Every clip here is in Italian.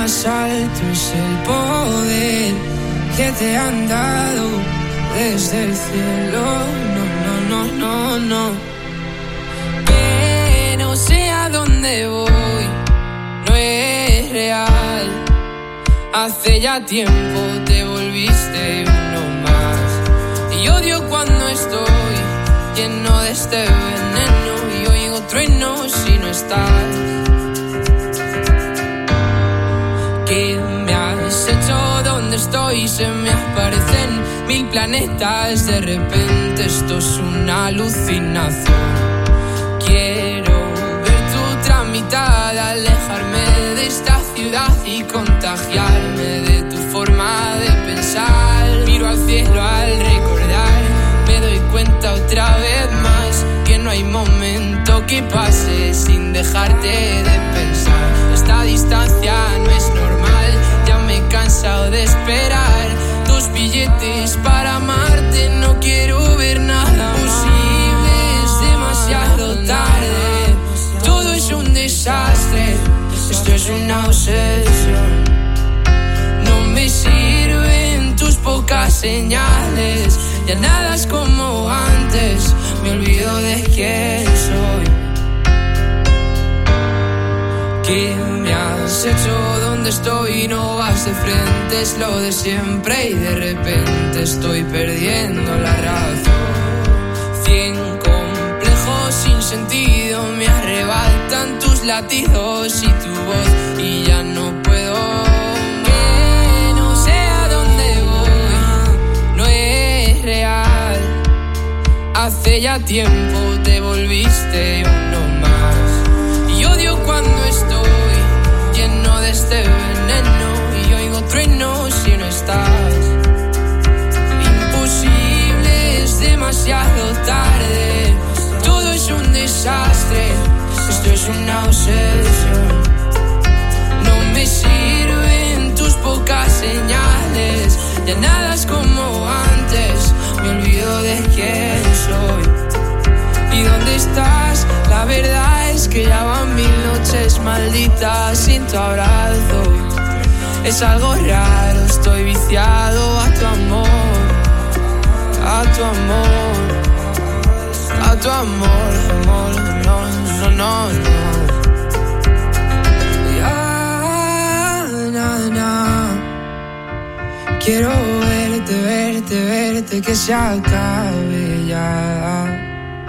más alto es el poder que te han dado desde el cielo. No. Que no sé a dónde voy, no es real. Hace ya tiempo te volviste uno más. Y odio cuando estoy lleno de este veneno y oigo truenos si no estás. ¿Qué me has hecho? ¿Dónde estoy? Se me aparecen 1000 planetas. De repente esto es una alucinación. Quiero ver tu tramitada, alejarme de esta ciudad y contagiarme de tu forma de pensar. Miro al cielo al recordar, me doy cuenta otra vez más que no hay momento que pase sin dejarte de pensar. Esta distancia no es normal, ya me he cansado de esperar tus billetes para amarte. No quiero ver nada posible, es demasiado tarde. Todo es un desastre, esto es una obsesión. No me sirven tus pocas señales, ya nada es como antes, me olvido de quién soy. ¿Qué me has hecho? ¿Dónde estoy? No vas de frente, es lo de siempre y de repente estoy perdiendo la razón. 100 complejos sin sentido me arrebatan tus latidos y tu voz y ya no puedo. Que no sé a dónde voy, no es real. Hace ya tiempo te volviste uno más. Y odio cuando estoy lleno de este veneno y oigo truenos si no estás. Imposible, es demasiado tarde. Todo es un desastre, esto es una obsesión. No me sirven tus pocas señales, ya nada es como antes, me olvido de quién soy. ¿Y dónde estás? La verdad es que ya van 1000 noches malditas sin tu abrazo. Es algo raro, estoy viciado a tu amor, a tu amor, a tu amor, amor, no. Ya, quiero verte, que se acabe ya.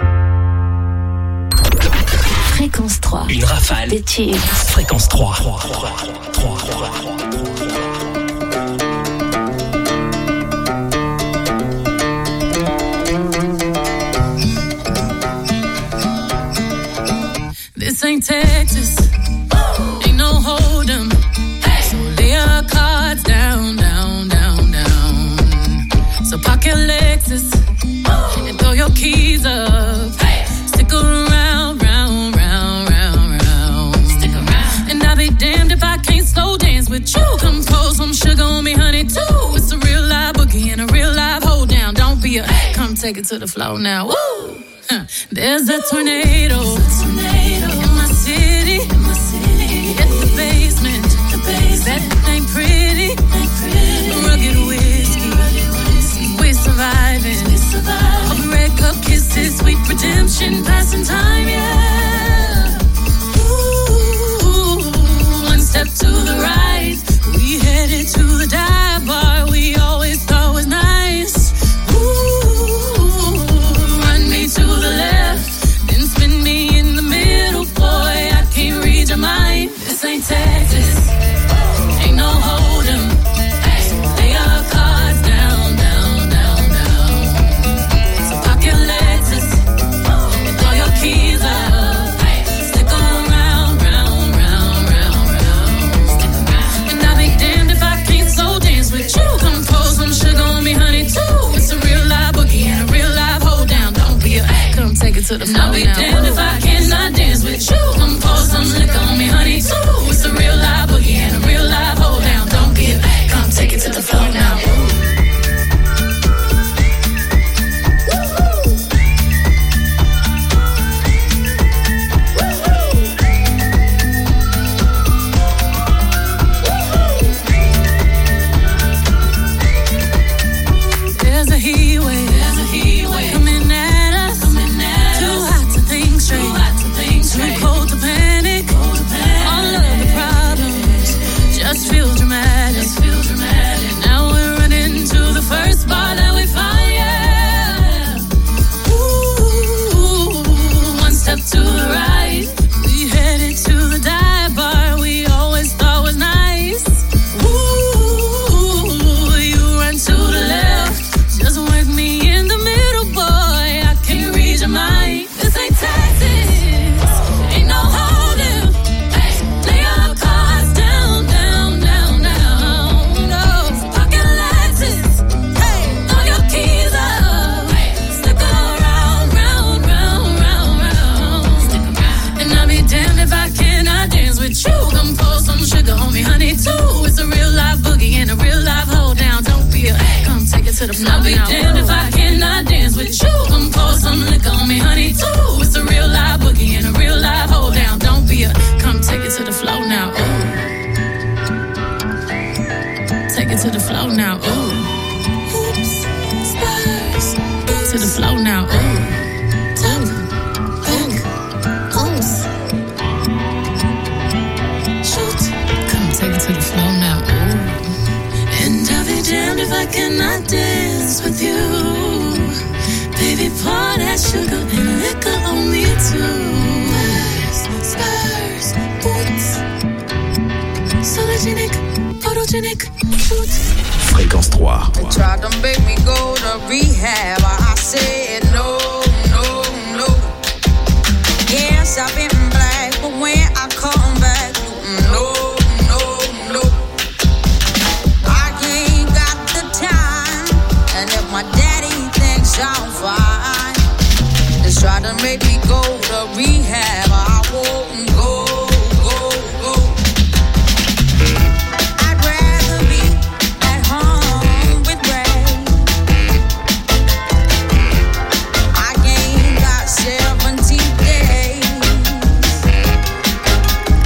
Fréquence 3. Une rafale. Des tubes. Fréquence 3. This ain't Texas. Ain't no hold'em. So lay your cards down. So park your Lexus and throw your keys up. Stick around, round. Stick around. And I'll be damned if I can't slow dance with you. Come pour some sugar on me, honey, too. It's a real live boogie and a real live hold down. Don't be a come take it to the floor now. Woo! There's a tornado in my city. At the basement. That ain't pretty. Rugged whiskey. We're surviving. All the red cup kisses, sweet redemption, passing time, yeah. Ooh, one step to the right, we headed to the dive bar we always thought was nice. Ooh, run me to the left, then spin me in the middle, boy, I can't read your mind. This ain't Texas, ain't no hold'em. Lay your cards down. So park your Lexus and throw your keys up. Stick around. Stick around. And I'll be damned if I can't slow dance with you. Come pour some sugar on me, honey, too. It's a real live boogie and a real live hold down. Don't be a come take it to the floor. I'll be damned if I cannot dance with you. Come pour some liquor on me, honey, too. It's a real live boogie and a real live hold down. Don't be a come take it to the floor now. to the floor. I'll be damned if I cannot dance with you. Come pour some liquor on me, honey, too. It's a real live boogie and a real live hold down. Don't be a come take it to the floor now. Ooh. Take it to the floor now. Ooh. Oops, spurs. To the floor now. Ooh. To the floor now, ooh. And I'll be damned if I cannot dance with you. Baby, pour that sugar and liquor on me too. Spurs, boots. Sologenic, photogenic, boots. Fréquence 3. They tried to make me go to rehab. I said no, no, no. Yes, I've been black, but when I come back, no. My daddy thinks I'm fine. Just try to make me go to rehab. I won't go. I'd rather be at home with Ray. I gained got 17 days.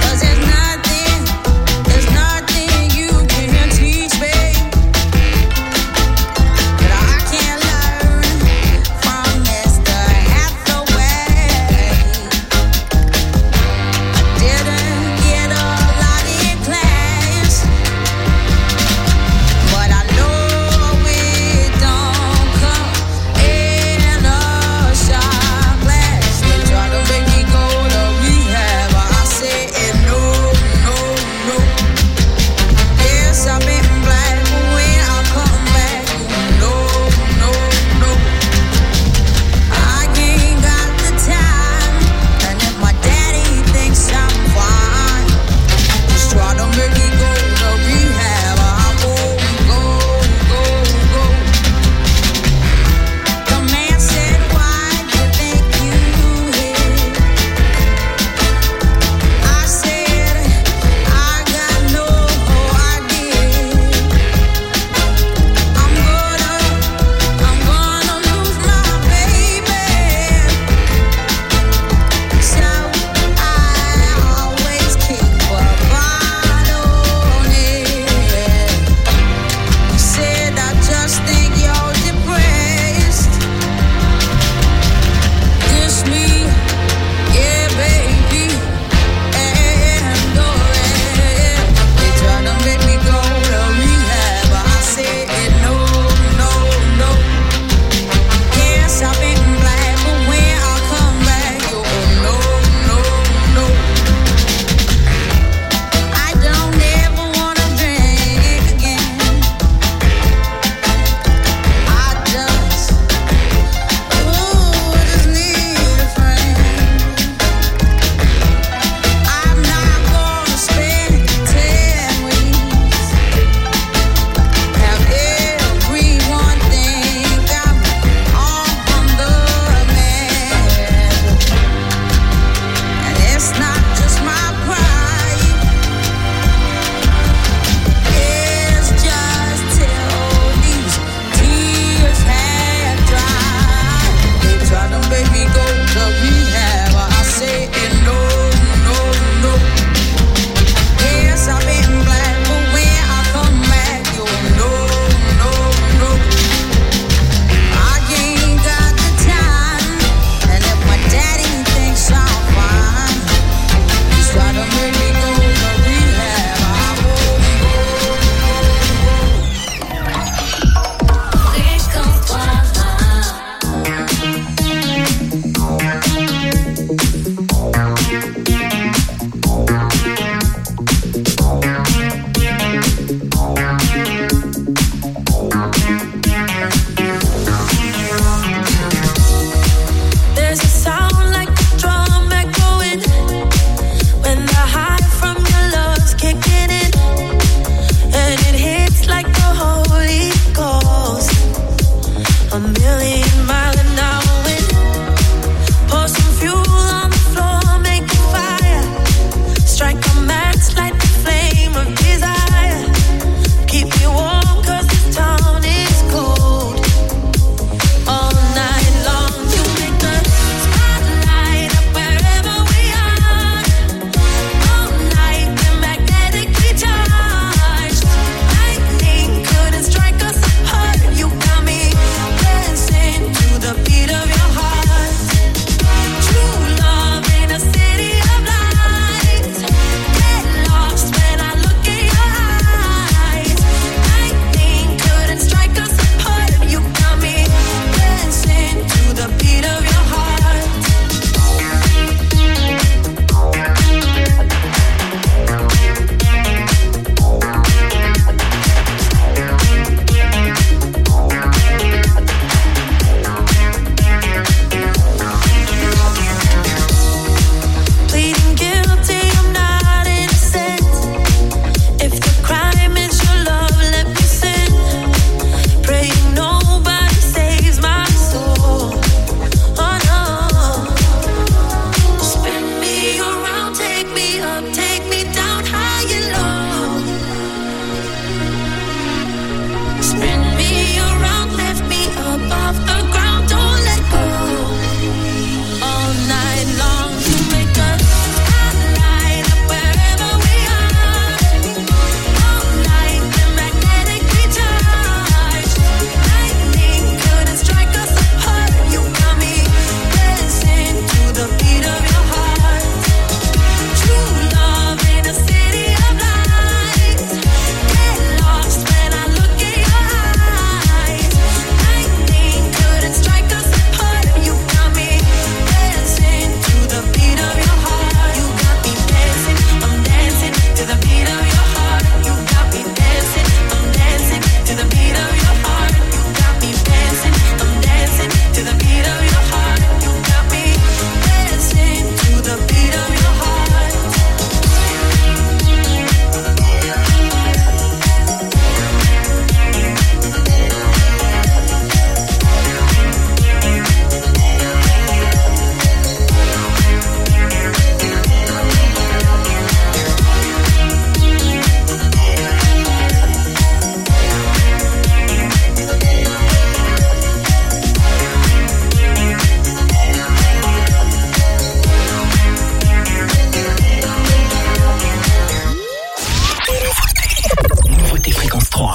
3.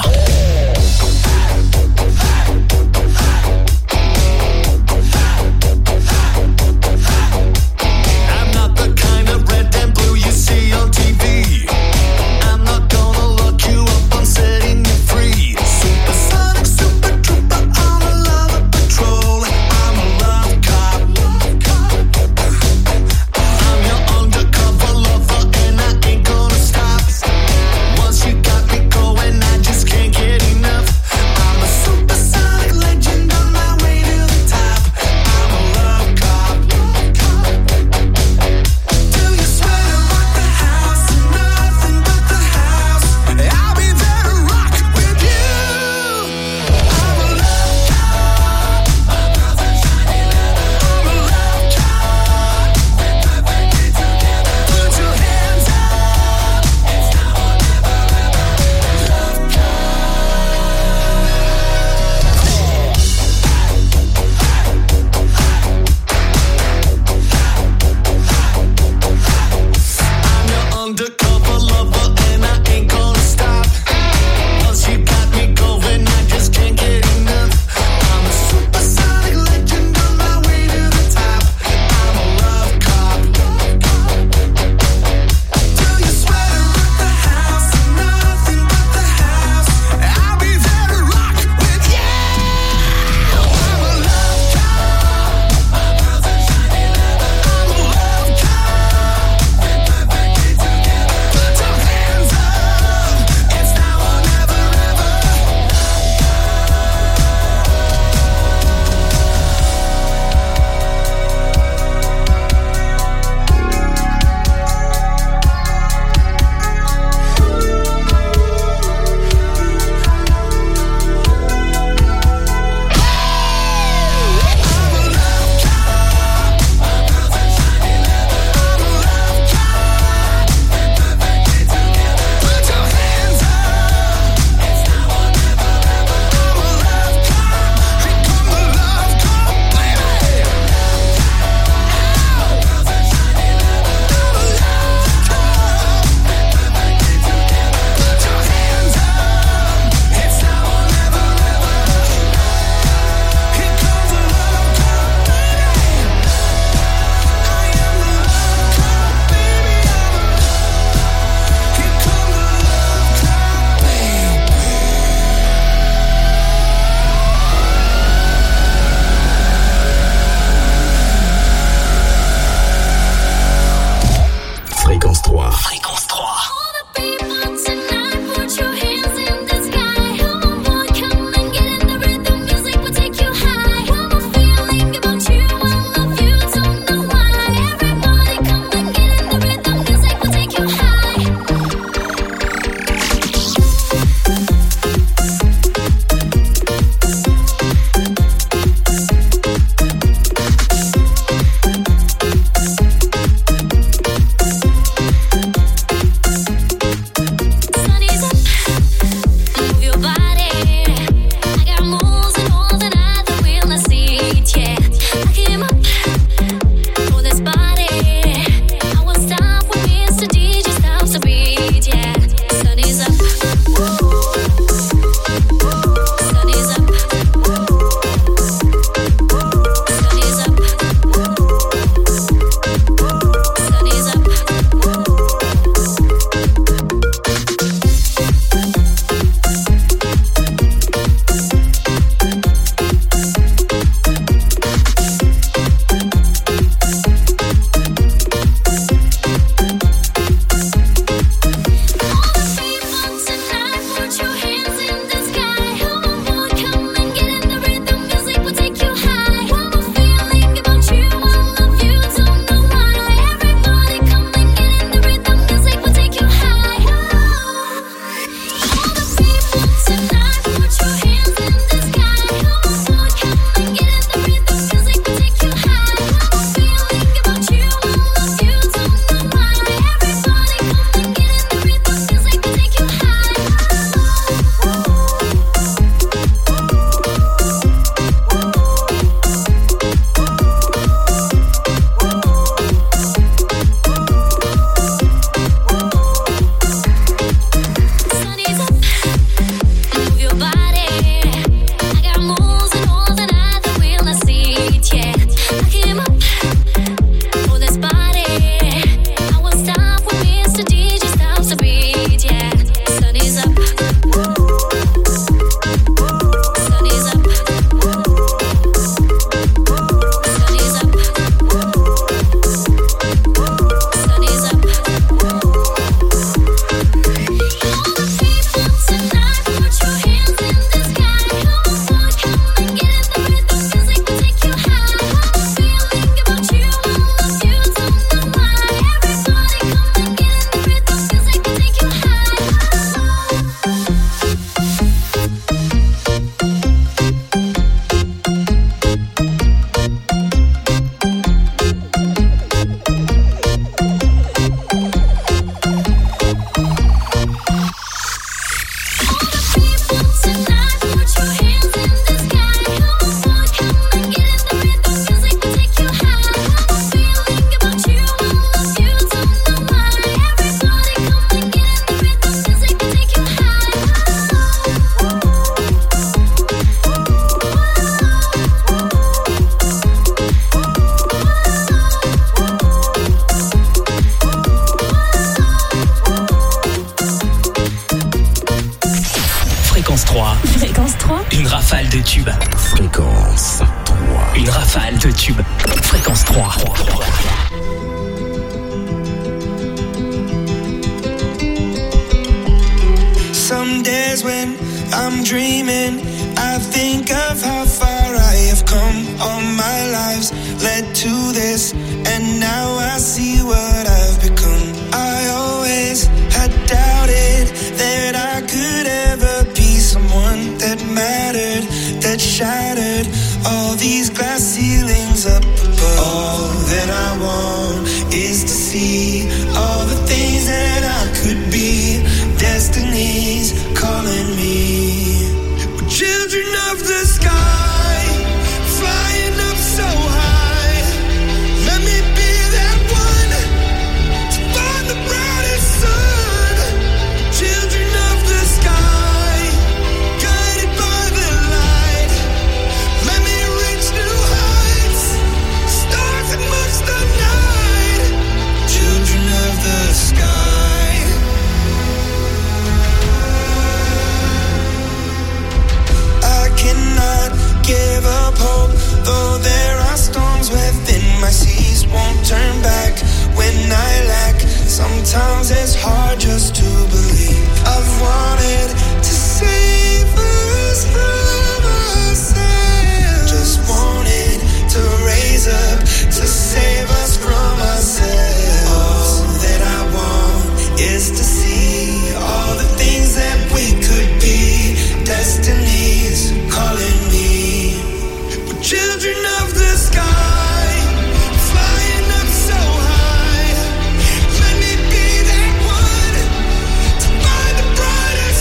Can't Fréquence 3. Fréquence 3. Une rafale de tubes. Fréquence 3. Une rafale de tubes. Fréquence 3. Some days when I'm dreaming, I think of how far I have come. All my lives led to this, and now I see what I've become. I always had doubted that I could ever be someone that mattered, that shattered all these glass ceilings up above. All that I want is to see all the things that I could be. Destiny's calling me. We're children of the sky, flying up so high. Let me be that one to find the brightest sun. Children of the sky, guided by the light. Let me reach new heights, stars amongst the night. Children of the sky. Cannot give up hope, though there are storms within my seas. Won't turn back when I lack. Sometimes it's hard just to believe. I've wanted to save us from ourselves. Just wanted to raise up to save us from ourselves. All that I want is to see all the things that we could be. Destiny's calling me. We're children of the sky, flying up so high. Let me be that one to find the brightest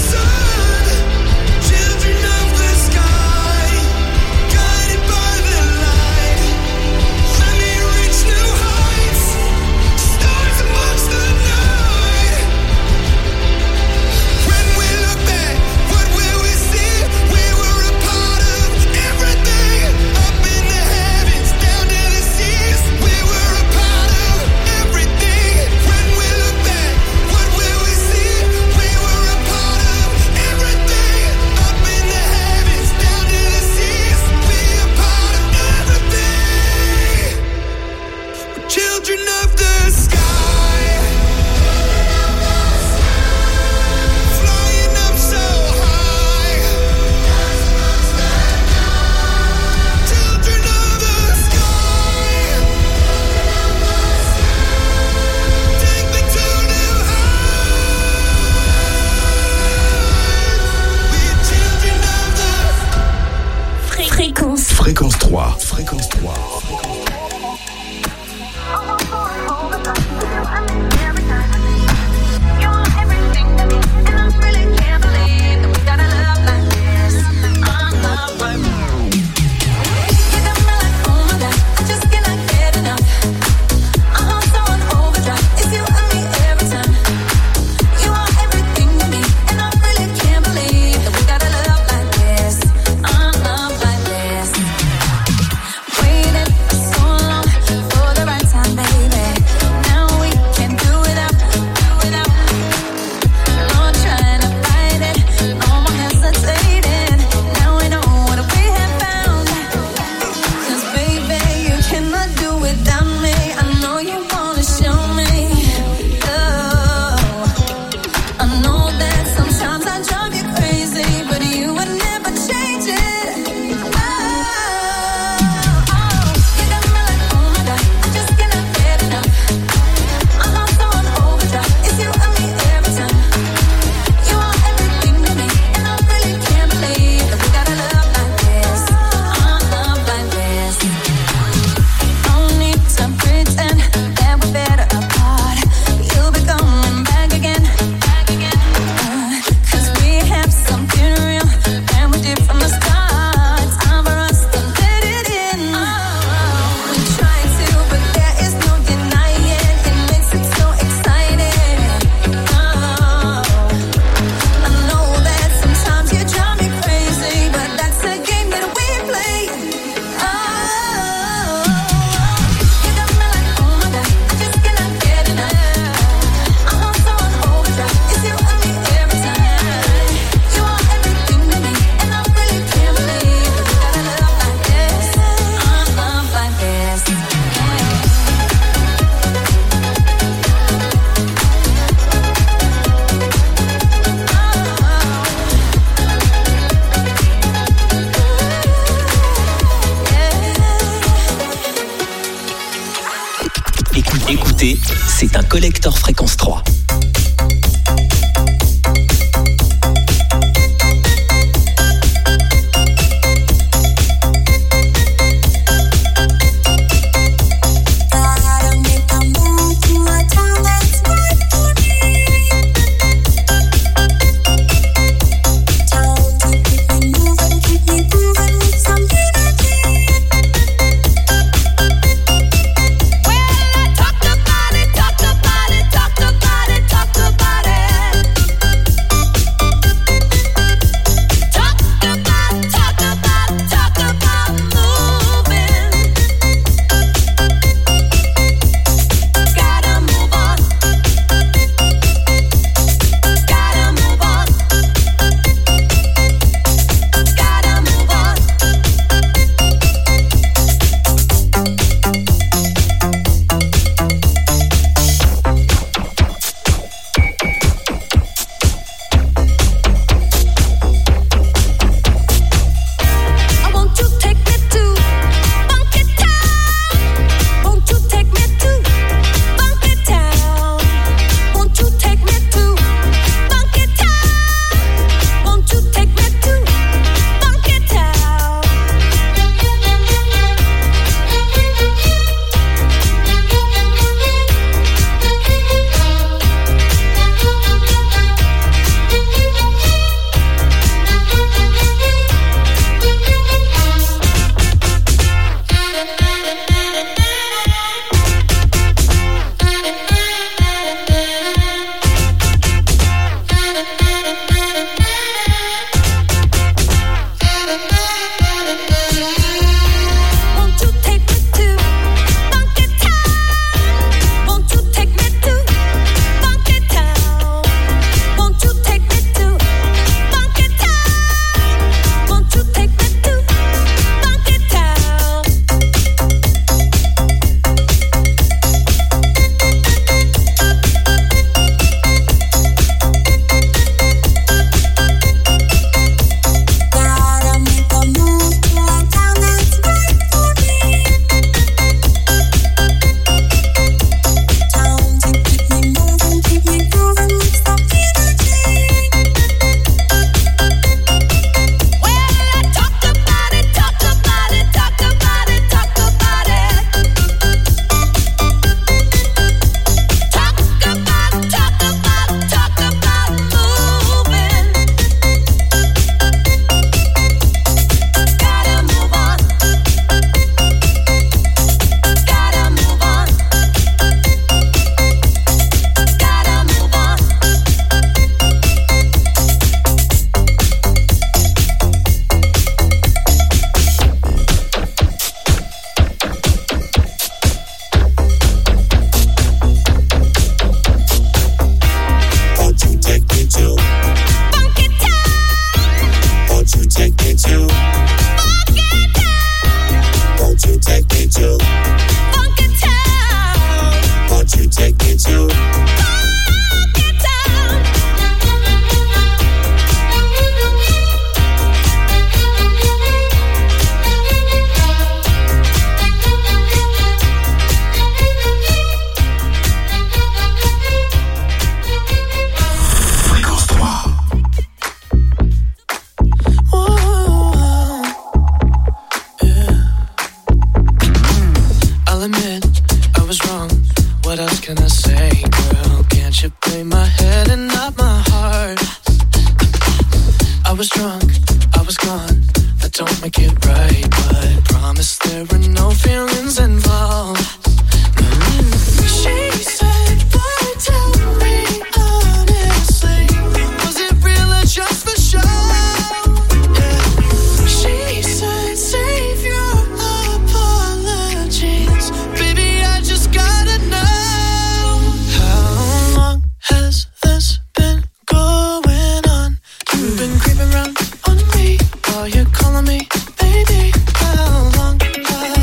écoutez, c'est un collector Fréquence 3. Creeping around on me while you're calling me baby. How long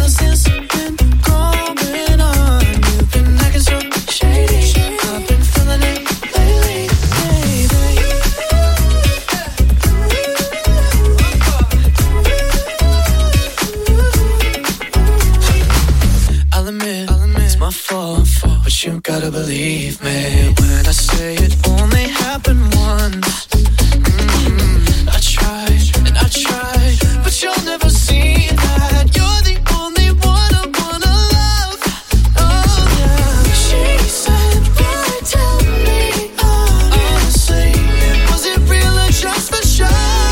gotta believe me when I say it only happened once. I tried and I tried, but you'll never see that. You're the only one I wanna love. Oh yeah. She said, boy, tell me honestly, was it real or just for show?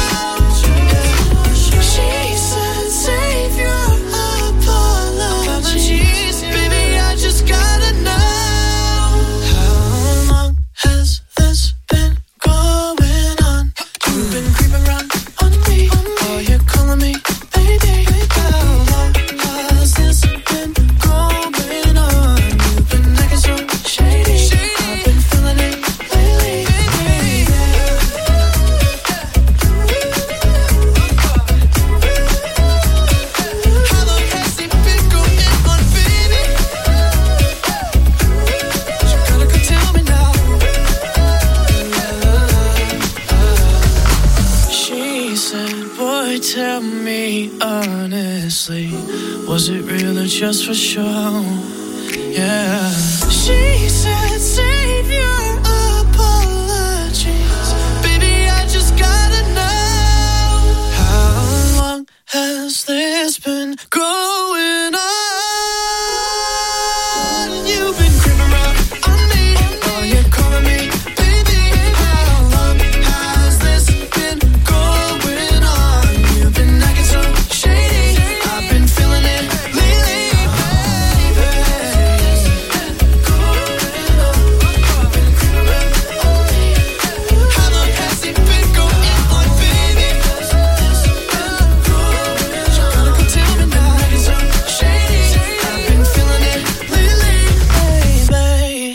She said, save your apologies, baby, I just gotta know. How long has this been going on? You've been creeping around on me, oh, you're calling me baby. How long has this been going on? You've been acting so shady, I've been feeling it lately, baby. How long has it been going on, baby? You gotta go tell me now. She said, boy, tell me honestly, was it real or just for show? Yeah. She said, save your apologies, baby, I just gotta know. How long has this been going on? You've been creeping around on me, oh, you're calling me baby. How long has this been going on? You've been acting so shady, I've been feeling it lately, How long has it been going on, baby? You gotta go tell me now. It's so shady, I've been feeling it lately, baby.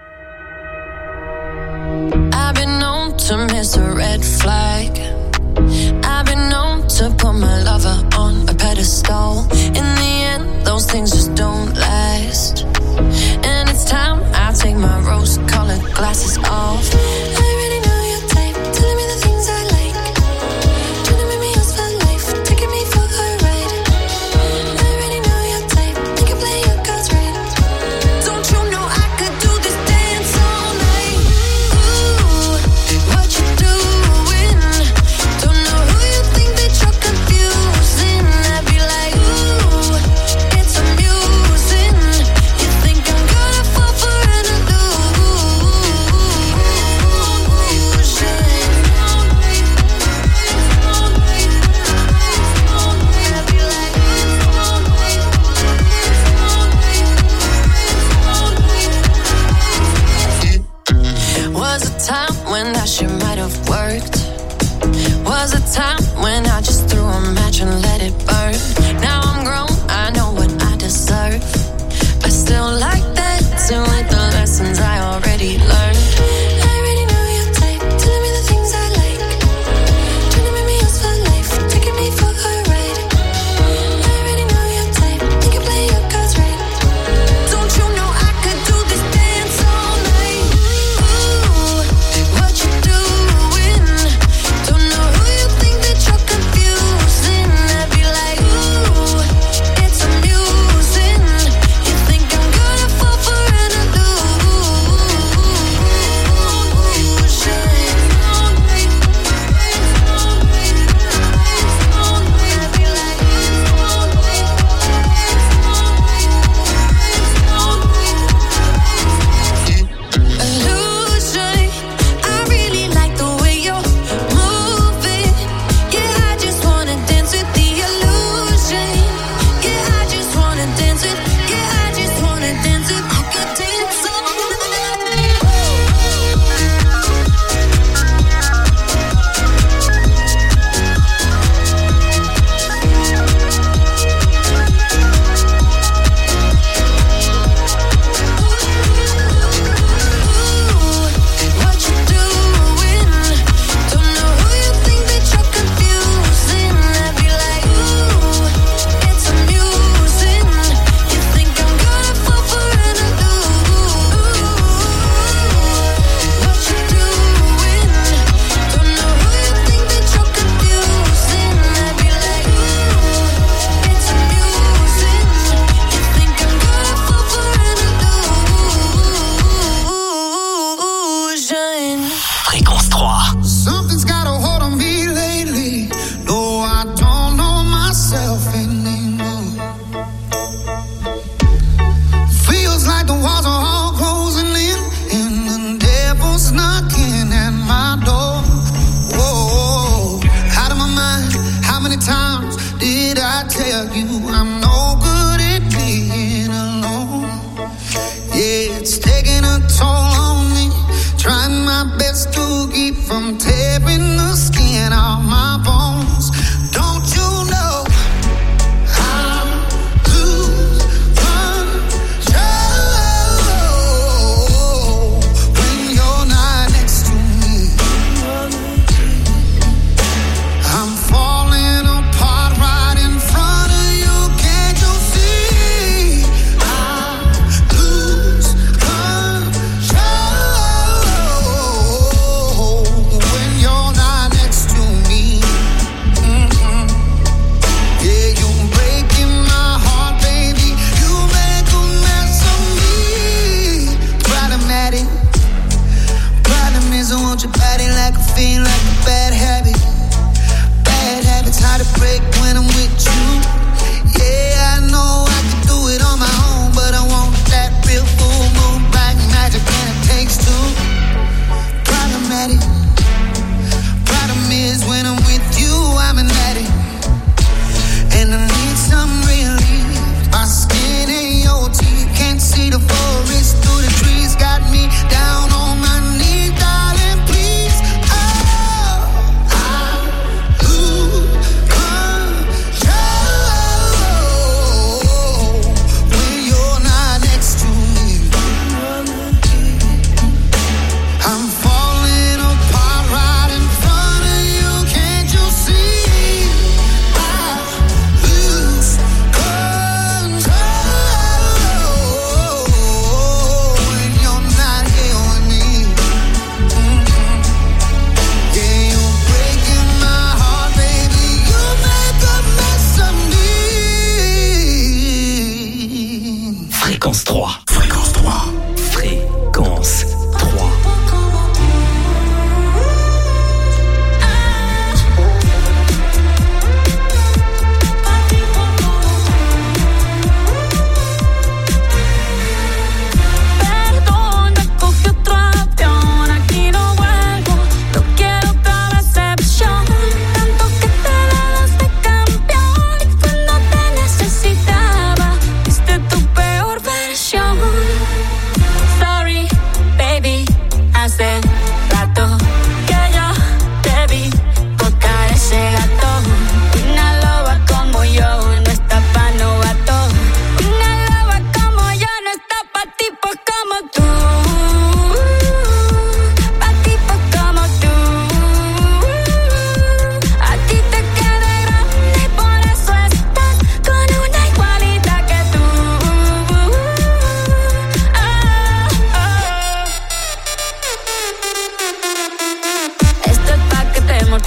I've been known to miss a red flag. I've been known to put my lover on a pedestal. In the end, those things just don't last. And it's time I take my rose-colored glasses off. I already know your type, telling me the things I like. Trying to make me yours for life, taking me for a ride. I already know your type, you can play your cards right. Don't you know I could do this dance all night? Ooh, what you doing? Don't know who you think that you're confusing. I'd be like, ooh, it's amusing. You think I'm gonna fall for an illusion? Was a time when that shit might have worked. Was a time when I just threw a match and let it burn. Now I'm grown, I know what I deserve. I still like dancing with the lessons I already learned. I already know your type, telling me the things I like. Trying to make me yours for life, taking me for a ride. I already know your type, you can play your cards right. Don't you know I could do this dance all night? Ooh, what you doing? Don't know who you think that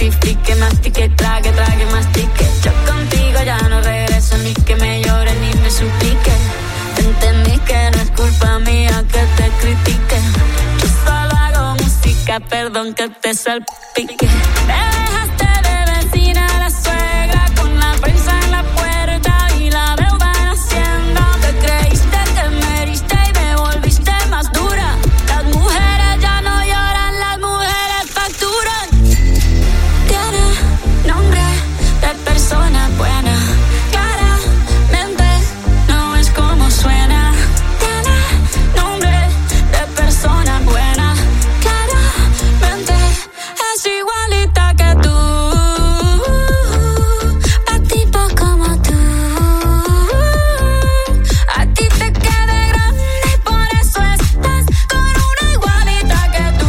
justifique, mastique, trague, mastique. Yo contigo ya no regreso, ni que me llore ni me suplique. Entendí que no es culpa mía que te critique. Yo solo hago música, perdón que te salpique. Me dejaste de vecina a la suegra, con la prensa en la puerta y la deuda en Hacienda. Te creíste que me heriste y me volviste más dura. Las mujeres ya no lloran, las mujeres facturan. Tiene nombre de persona buena, claramente no es como suena. Tiene nombre de persona buena, claramente es igualita que tú. Pa' tipo como tú, a ti te queda grande y por eso estás con una igualita que tú.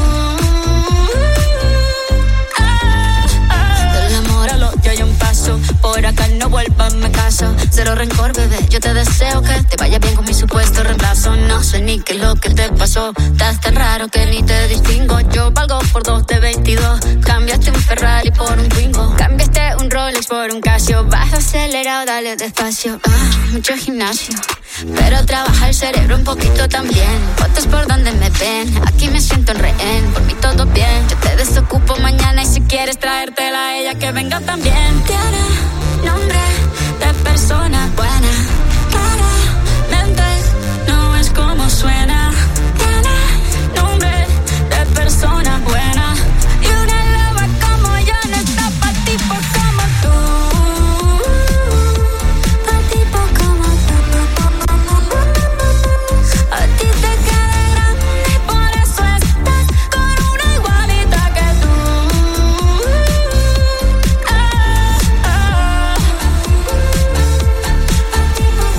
Del amor al odio hay un paso, por acá no vuelvas, me caso. Cero rencor, bebé, yo te deseo que te vaya bien con mi supuesto reemplazo. No sé ni qué es lo que te pasó, estás tan raro que ni te distingo. Yo valgo por 2 de 22, cambiaste un Ferrari por un Twingo. Cambiaste un Rolex por un Casio, vas acelerado, dale despacio. Mucho gimnasio, pero trabaja el cerebro un poquito también. Fotos por donde me ven, aquí me siento en rehén. Por mí todo bien, yo te desocupo mañana y si quieres traértela a ella que venga también. Tiene nombre de persona buena, claramente no es como suena. Tiene nombre de persona buena y una loba como yo no está pa' tipos como tú. Pa' tipos como tú. A ti te queda grande y por eso estás con una igualita que tú. Pa' tipos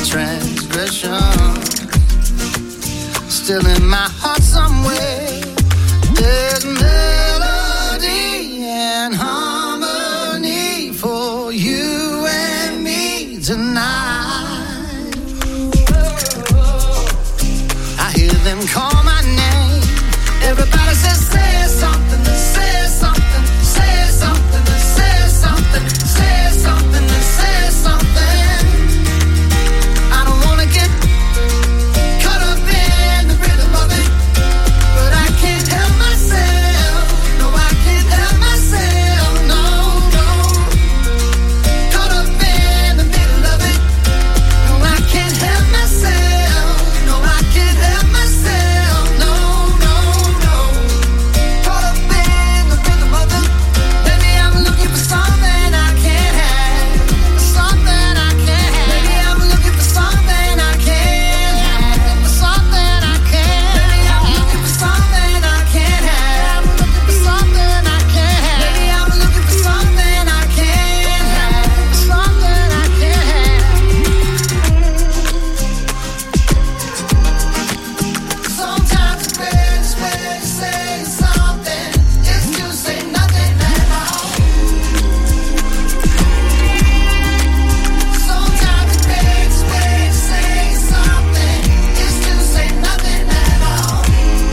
transgression. Still in my heart somewhere, there's melody and harmony for you and me tonight. I hear them call my name. Everybody says, say something, say something, say something, say something, say something, say something. I don't wanna get caught up in the rhythm of it, but I can't help myself. No, I can't help myself. No, no. Caught up in the middle of it. No, I can't help myself. No, I can't help myself. No, no, no. Caught up in the rhythm of it. Baby, I'm looking for something I can't have. Something I can't have. Baby, I'm looking for something I can't have. Something I can't. Baby, I'm looking for something I can't have. Something I can't have. Baby, I'm looking for something I can't have. Something I can't have. Sometimes the greatest way to say something is to say nothing at all. Sometimes the greatest way to say something is to say nothing at all.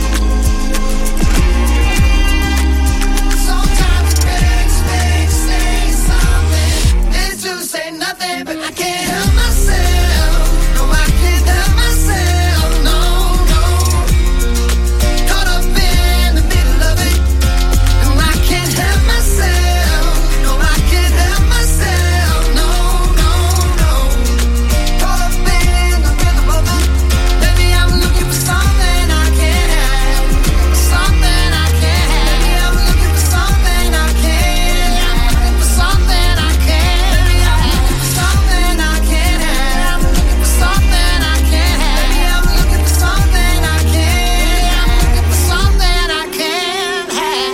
Sometimes the greatest way to say something is to say nothing, but I can't help myself. No, I can't help myself. No, no. Caught up in the middle of it. No, I can't help myself. No, I can't help myself. No, no, no. Caught up in the rhythm of it. Baby, I'm looking for something I can't have. Something I can't have. Baby, I'm looking for something I can't have. Something I can't have. Baby, I'm looking for something I can't have. Something I can't have. Baby, I'm looking for something I can't have. Something I can't have.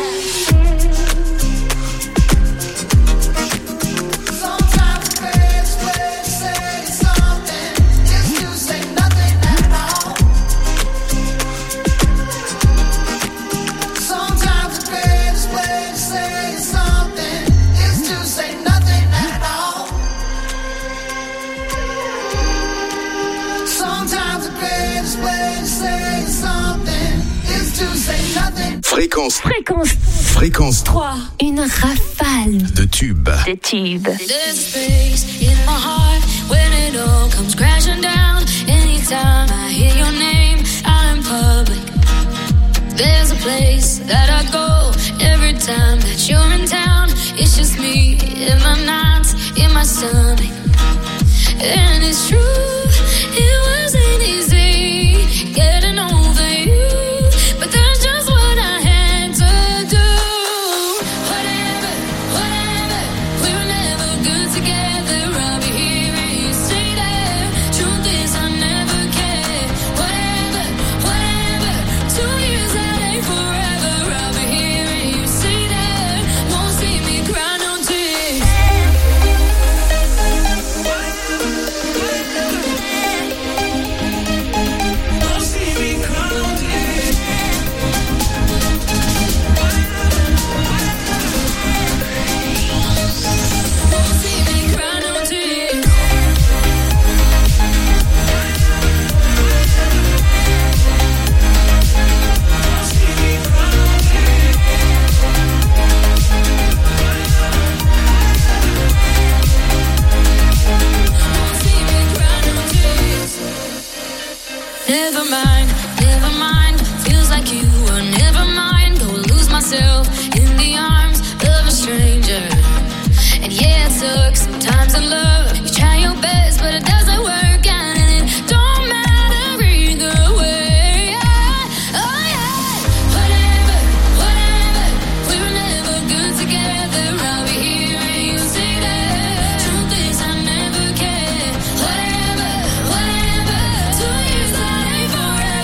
Sometimes the greatest way to say something is to say nothing at all. Sometimes the greatest way to say something is to say nothing at all. Sometimes the greatest way to say something is to say nothing. Fréquence Fréquence 3. Une rafale De tubes. de tubes. There's a space in my heart when it all comes crashing down. Anytime I hear your name out in public, there's a place that I go every time that you're in town. It's just me in my nights, in my stomach. And it's true, it wasn't easy getting over you, but that's just what I had to do. Whatever, whatever, we were never good together. I'll be here and you stay there. Truth is I never cared. Whatever, whatever, 2 years that ain't forever. I'll be here and you stay there. Won't see me cry no tears. forever.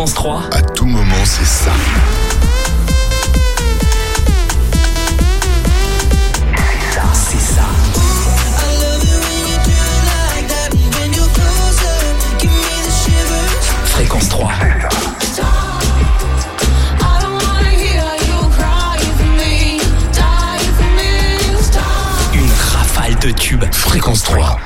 Fréquence 3. À tout moment, c'est ça. C'est ça. Fréquence 3. Une rafale de tubes. Fréquence 3.